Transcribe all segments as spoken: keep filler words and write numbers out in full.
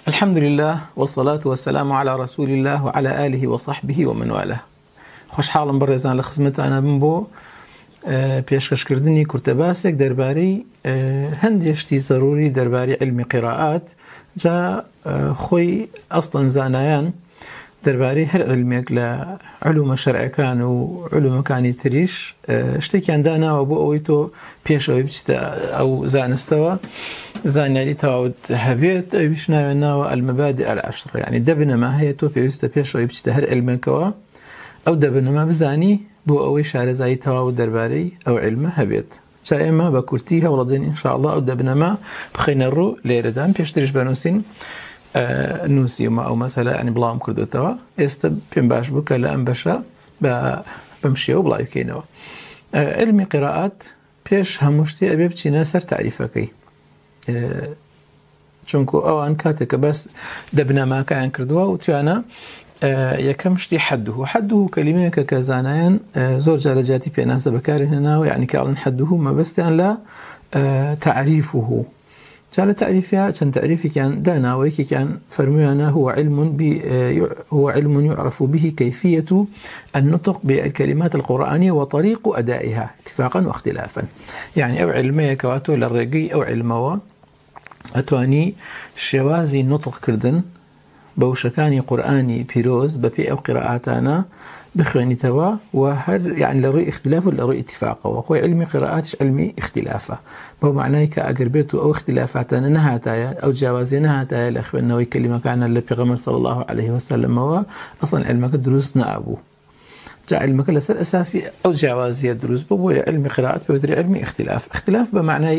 الحمد لله والصلاة والسلام على رسول الله وعلى آله وصحبه ومن والاه. خوش حالم برزان لخدمت أنا بمبو پێشکەشکردنی کورتەباسێک دەربارەی هەندێشتی ضروری دەربارەی علمی قراءات جا خۆی ئەسڵەن زانایان دەربارەی هەر علمێک لە علومە شەرعەکان و علومەکانی تریش شتێکیان داناوە بۆ ئەوەی تۆ پێشەوەی بچیتە ئەو زانستەوە زانیاری تەواوت هەبێت. ئەویش ناوێناوە ئەلمەبادئ العەشر، یعنی دە بنەما هەیە تۆ پێویستە پێشەوەی بچیتە هەر علمێکەوە ئەو دە بنەما بزانی بۆ ئەوەی شارەزایی تەواو دەربارەی ئەو علمە هەبێت. جا ئێمە بە کورتی هەوڵەدەین ئینشاءالله ئەو دە بنەما بخەینە ڕوو لێرەدان. پێشتریش بنووسین نووسیمە ئەو مەسەلە ینی بڵاوم کردوتەوە، ئێستا پێم باش بوو کە لە ئەم بەشە بەم شێوە بڵاو بکەینەوە. علمی قراءات پێش هەموو شتێ ئەبێ بچینە سەر تعریفەکەی، چونکو ئەوان کاتێک کە بەس دە بنەماکەیان کردووە و توانە یەکەم شتی حەدوه. حەدوه کەلیمەیەکە کە زانایان زۆر جارە جاتی پێناسە بەکارێن هێناوە، یعنی کاڵن حەدوه مەبەستیان لە تعریفه. جا لە تعریفها چەند تعریفێکیان داناوە. یەکێکیان فەرموویانە هو علم هو علم يعرف به كيفية النطق بالكلمات القرآنية وطريق أدائها اتفاقا واختلافا. يعني أو علمية كواتو للرقي أو علموة أتواني شوازي نطق كردن بوشكاني قرآني بيروز ببي أو قراءاتنا بخواني توا وهر يعني لرؤي اختلاف ولا رؤي اتفاق، وهو علمي قراءاتش علمي اختلافه. بو معناه كأقربيته أو اختلافاتنا نهاتايا أو جوازي نهاتايا لأخواننا ويكلمة كان اللي بيغمر صلى الله عليه وسلم هو أصلا علمك الدروس نأبو جاء علمك لسر أساسي أو جوازي الدروس بو علمي قراءات بودري علمي اختلاف. اختلاف بمعناه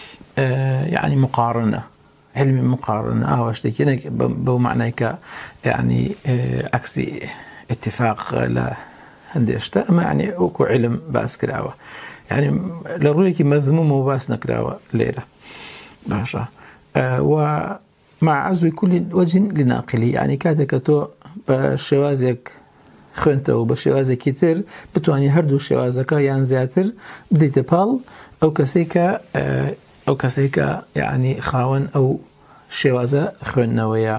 آه يعني مقارنة، علمي مقارنة اه واشتكينا بو معناه ك يعني آه عكسي اتفاق لا هندي اشتاء ما يعني اوكو علم باس كراوة، يعني لرويك مذموم وباس نكراوة ليلة باشا. آه ومع عزو كل وجه لناقلي، يعني كاتكتو بشوازك خنتو بشوازك كتير بتواني هردو شوازك يان زياتر بديت بال او كسيكا آه او كسيكا يعني خاون او شوازة خنويا.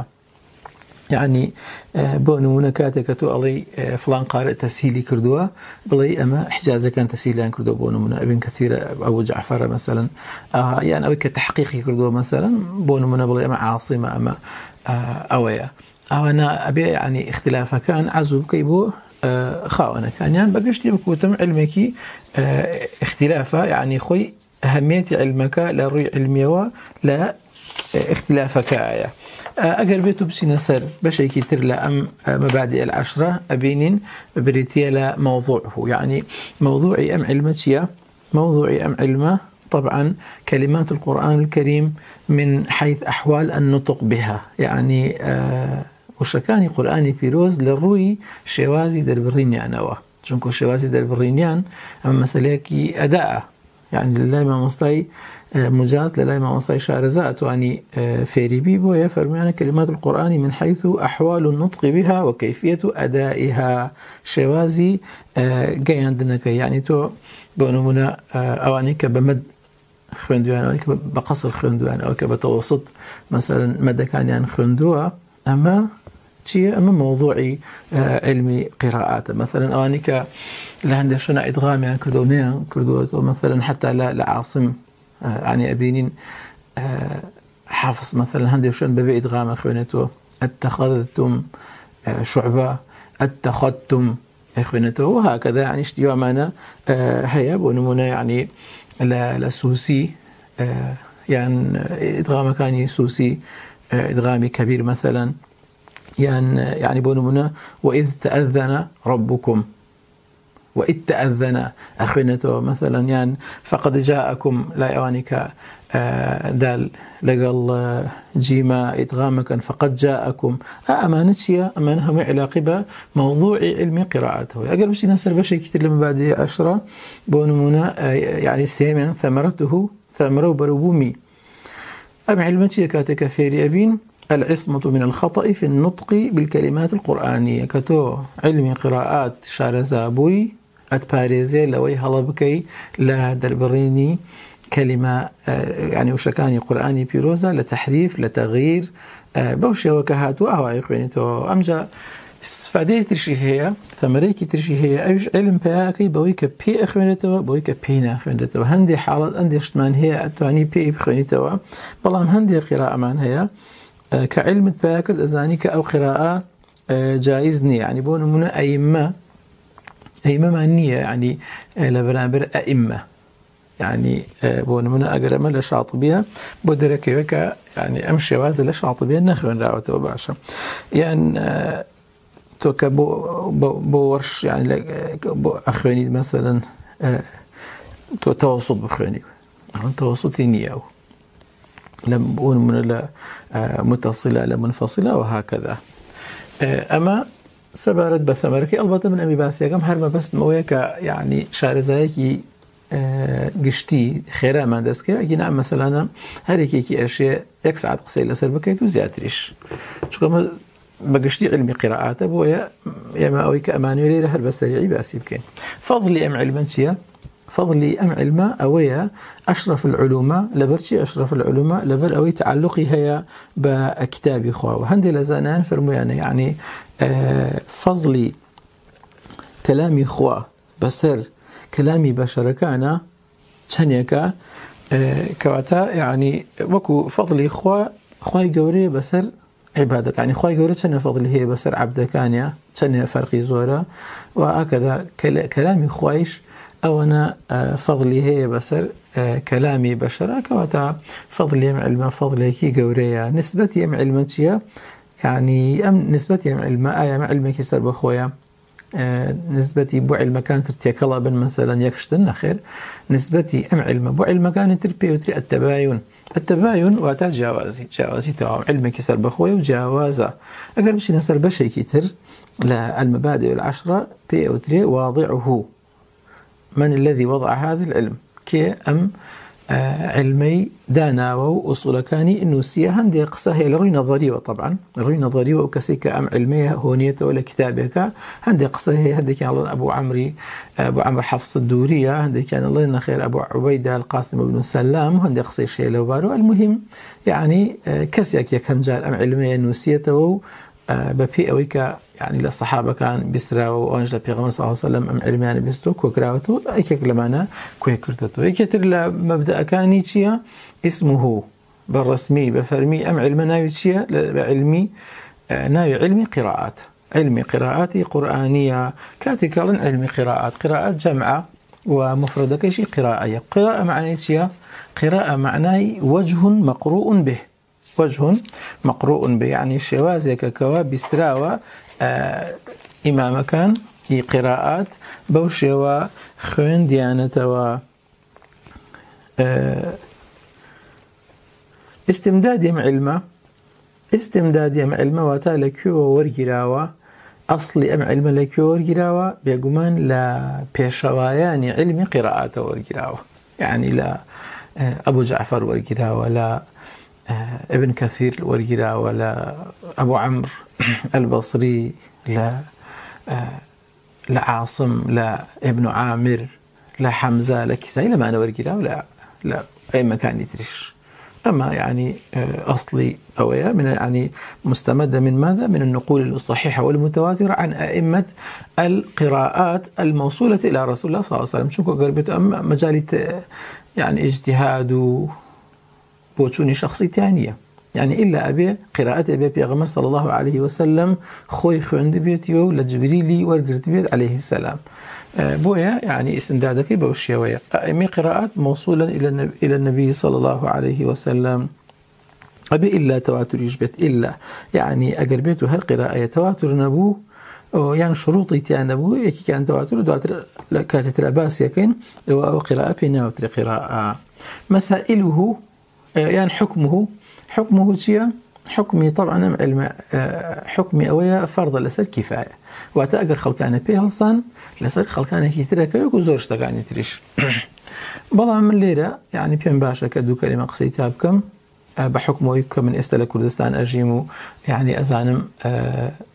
يعني بونمونه كاتك تو علي فلان قارئ تسهيلي كردوه بلي اما حجازه كان تسهيلان كردوه بونمونه ابن كثير ابو جعفر مثلا آه يعني او كتحقيقي كردوه مثلا بونمونه بلي اما عاصمه اما آه اويا او انا ابي يعني اختلافه كان عزو كيبو آه خاونه كان يعني بقشتي بكوتم علمكي آه اختلافه يعني خوي اهميه علمك للرؤيه علميه لا اختلافك آية. أقل بيتو بسينا سر بشي كتير لأم مبادئ العشرة أبينين بريتيا لموضوعه، يعني موضوعي أم علمتيا موضوعي أم علمه طبعا كلمات القرآن الكريم من حيث أحوال النطق بها، يعني آه وشكاني قرآني بيروز للروي شوازي دربرينيان أوا جنكو شوازي دربرينيان أما مسألة أداء، يعني لله ما مصطي مجاز لله ما مصطي شارزات يعني فيري بيبو يفرمي كلمات القرآن من حيث أحوال النطق بها وكيفية أدائها شوازي جاي عندنا يعني تو بونمنا أواني كبمد خندوان أو كبقصر خندوان أو كبتوسط مثلا مدى كان يعني خندوة أما شيء أما موضوعي علمي قراءات مثلا أوانيك لهند شنا إدغام يعني كردونيا كردوات مثلا حتى لا لعاصم يعني أبينين حافظ مثلا هندي شن ببي إدغام أخوانته اتخذتم شعبة اتخذتم أخوانته وهكذا يعني اشتيوا معنا هيا ونمونا يعني لسوسي يعني إدغام كان سوسي إدغامي كبير مثلا يعني يعني بونمنا وإذ تأذن ربكم وإذ تأذن أخوانته مثلا يعني فقد جاءكم لا يوانك دال لقل جيما إدغامك فقد جاءكم أمانتشيا أمانها معلاقبة موضوع علمي قراءته. أقل بشي نسر بشي كتير لما بعد عشرة بونمنا يعني السيمين ثمرته ثمره بربومي أم علمتي كاتك فيري أبين العصمة من الخطأ في النطق بالكلمات القرآنية كتو علمي قراءات شارزابوي أتباريزي لوي هلبكي لا دربريني كلمة يعني وشكاني قرآني بيروزا لتحريف لتغيير بوشي وكهاتو أو يقينتو أمجا استفادة ترشي هي ثمريكي ترشي هي أيش علم بياكي بويك بي أخوانتو بويك بينا أخوانتو هندي حالات عندي اشتمان هي أتواني بي أخوانتو بلان هندي قراءة من هي كعلم بياكل أزاني كأو قراءة جائزني يعني بون من أئمة أئمة معنية يعني لبرابر أئمة يعني بون من أقرأ لشاطبية بدرك وك يعني أمشي واز لشاطبية نخون راوته باشا يعني تو كبو بورش يعني بو أخواني مثلا تو توسط بخواني توسطي نياو لم بون من لا متصلة لا منفصلة وهكذا أما سبارت بثمركي البته من أمي باسي كم هرما بس مويك يعني شارزايكي قشتي خيرا ما دسك أجي نعم مثلا هريكي كي أشياء يكسعد قصير لسر بكيت وزياتريش شو كما بقشتي علمي قراءاته بويا يا ما أويك أماني لي رح البسريعي باسي بكين فضلي أم علما شيا فضلي أم علما أويا أشرف العلوم لبرشي أشرف العلوم لبر أوي تعلقي هي بكتابي خوا وهندي لزانان فرمياني يعني فضلي كلامي خوا بسر كلامي بشر كان تشنيكا كواتا يعني وكو فضلي خوا خواي جوري بسر عبادك يعني خواي جوري تشني فضلي هي بسر عبدك كانيا تشني فرقي زورا وهكذا كلامي خوايش أو أنا فضلي هي بسر كلامي بشر كواتا فضلي يم علم فضلي كي جوريا نسبتي يم علمتيا يعني أم نسبتي يم علم آية مع علمك يسر بخويا نسبتي بو علم كان ترتيكلا بن مثلا يكشتن خير نسبتي أم علم بو علم كان تربي وتري التباين التباين واتا جوازي جوازي تمام علمك يسر بخويا وجوازا أقل بشي نسر بشي كتر لا المبادئ العشرة بي أو تري واضعه من الذي وضع هذا العلم كي أم آه علمي دانا وأصول كاني إنه سياهن دي قصة هي لروي نظرية طبعا لروي نظرية وكسيك أم علمية هونية ولا كتابك هندي قصة هي هندي كان الله أبو عمري أبو عمر حفص الدورية هندي كان الله إن خير أبو عبيدة القاسم بن سلام هندي قصة شيء لو بارو المهم يعني آه كسيك يكم جال أم علمية نوسيته ببي أويك يعني للصحابة كان بيسراو وأنجل بيغمر صلى الله عليه وسلم أم علميان بيستو كوكراوتو أيكك لمانا كوكرتتو أيكتر لمبدأ كاني تشيا اسمه بالرسمي بفرمي أم علم ناوي تشيا بعلمي ناوي علمي قراءات علمي قراءاتي قرآنية كاتيكالن علمي قراءات قراءات جمعة ومفردة كيشي قراءة قراءة معنى تشيا قراءة معناي وجه مقروء به وجه مقروء به يعني شوازك كواب بسراوة آه إمام كان في قراءات بوشوا خوين ديانة و آه استمداد يم علمه استمداد يم علمه وتالكيو ورقراوة أصل أم علم لكيو ورقراوة بيقومان لا بيشواياني علمي قراءات ورقراوة يعني لا آه أبو جعفر ورقراوة لا آه ابن كثير ورقراوة ولا أبو عمرو البصري لا آه لا عاصم لا ابن عامر لا حمزة لا كسائي لما أنا ورقراوة لا لا أي مكان يترش أما يعني آه أصلي أويا من يعني مستمدة من ماذا؟ من النقول الصحيحة والمتواترة عن أئمة القراءات الموصولة إلى رسول الله صلى الله عليه وسلم شنكو قربته أما مجالة يعني اجتهاد بوتشوني شخصي تانية يعني إلا أبي قراءة أبي بيغمر صلى الله عليه وسلم خوي خوند بيتيو لجبريلي ورقرت بيت عليه السلام بويا يعني استمدادك بوشيوية أمي قراءات موصولا إلى إلى النبي صلى الله عليه وسلم أبي إلا تواتر يجبت إلا يعني أقربيته هالقراءة تواتر نبوه يعني شروطي تيان نبوه يكي كان تواتر دواتر كاتت الأباس يكين وقراءة بينا وتر قراءة مسائله يعني حكمه حكمه شيء حكمي طبعا علم حكمي أويا فرض لسر كفاية وأتأجر خلقانة بيهلصان لسر خلقانة كتيرة كيوكو زورش تقاني تريش بلا من ليرة يعني بيان باشا كدو كلمة قصيتها بكم بحكمه يبكى من إستلا كردستان أجيمو يعني أزانم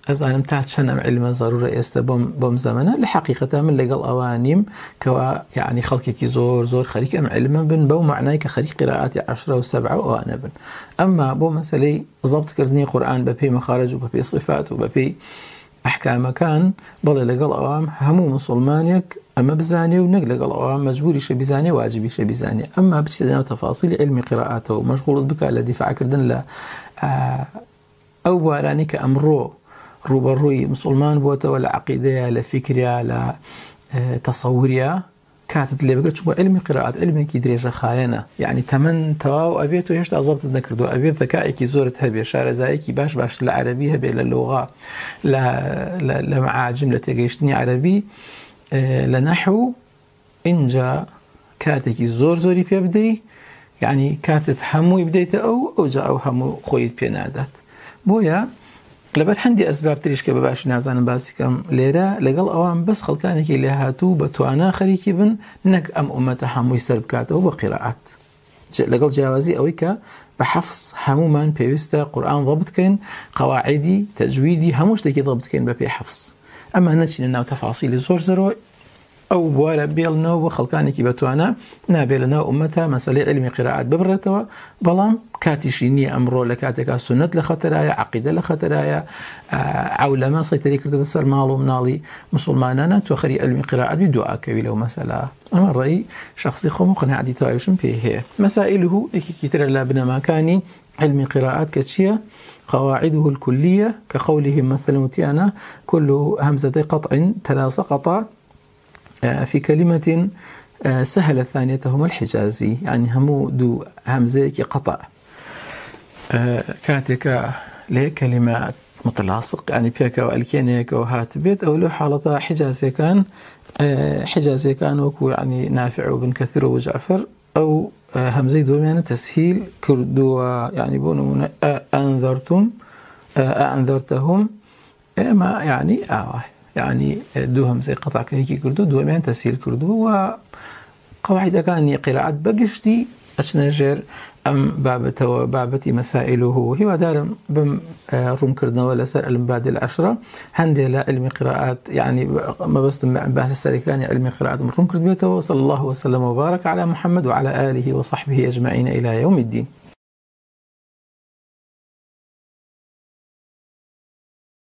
ئەزانم تا چەند ئەم علمە زەرورە ئێستا بۆم بۆم زەمەنە لە حەقیقەتە من لەگەڵ ئەوان نیم کەوا یعنی خەڵکێکی زۆر زۆر خەریک ئەم علمە بن بەو معنای کە خەریک قیراءاتی عەشرە و سەبعە و ئەوانە بن. ئەمما بۆ مەسەلەی زەبطکردنی قورئان بە پێی مەخارج و بە پێی صفات و بە پێی ئەحکامەکان بەڵێ لەگەڵ ئەوام هەموو موسڵمانێک ئەمە بزانێ و نەک لەگەڵ ئەوام مەجبوریشە بیزانێ واجبیشە بیزانێ. ئەمما بچێتە ناو تەفاسیلی علمی قیراءاتەوە و مەشغوڵت بکات لە دیفاعکردن لە ئەو بوارانی کە ئەمڕۆ ڕوبەڕووی مسلمان بووەتەوە لە عەقیدەیە، لە فیکریا، لە تەسەووریا، کاتت لێ بگرێت چونکە علمی قیراءات علمێکی درێژە خایەنە، یعنی تەمەن تەواو ئەبێت و هێشتا زەبطت نەکردووە، ئەبێت ذەکایەکی زۆرت هەبێ، شارەزایەکی باش باش لە عەرەبی هەبێ، لە لوغا، لە مەعاجم، لە تێگەیشتنی عەرەبی، لە نەحو. اینجا کاتێکی زۆر زۆری پێ بدەی، یعنی کاتت هەمووی بدەیتە ئەو ئەوجا ئەو هەموو خۆیت پێ نادات. بۆیە لەبەر هەندی ئەسباب تریش کە بەباشی نازانم باسیکەم لێرە لەگەڵ ئەوان بەس خەڵکانێکی لێ هاتوو بە توانە خەریکی بن نەک ئەم ئومەتە هەمووی سەر بکاتەوە بە قیراءات، لەگەڵ جیاوازی ئەوەی کە بە حەفظ هەمومان پێویستە قورئان ضەبط بکەین، قەواعیدی تەجویدی هەموو شتێکی ضەبط بکەین بە پێی حەفظ. ئەمە نەچینە ناو تەفاسیلی زۆر زەرەوە، ئەو بوارە بێڵنەوە بۆ خەڵکانێکی بەتوانە نابێت لە ناو ئومەتە مەسەلەی علمی قیراءات ببڕێتەوە، بەڵام کاتیشی نییە ئەمڕۆ لە کاتێکا سونەت لە خەتەرایە، عەقیدە لە خەتەرایە، عەولەما سەیطرەی کردوتە سەر ماڵ و مناڵی مسلمانانە، تۆ خەری علمی قیراءات بی دوعاکەوی لەو مەسەلە. ئەمە ڕێی شخصی خۆم و قەناعەتی تەواویشم پێی هەیە. مەسائلهو یەکێکی ترە لە بنەماکانی علمی قیراءات کە چییە؟ قواعده الكلية كقوله مثلا وتيانا كل همزة قطع تلا سقط في كلمة سهل الثانية هما الحجازي، يعني همو دو همزة قطع كاتك له كلمات متلاصق، يعني بيك والكينيك وهات بيت أو له حالة حجازي كان حجازي كان وكو يعني نافع وبن كثير وجعفر، أو همزة دوم يعني تسهيل كردو، يعني بونو أنذرتم أنذرتهم ما يعني آه يعني دو همزة قطع كهيكي كردو دو يعني تسهيل كردو. وقواعد كان قراءات بقشتي أشنجر أم بابته وبابتي مسائله هو دار بم روم كردنا ولا سر المبادئ العشرة هندي لا علم قراءات، يعني ما بس بحث السريكاني علم قراءات من روم كردبيته. وصلى الله وسلم وبارك على محمد وعلى آله وصحبه أجمعين إلى يوم الدين.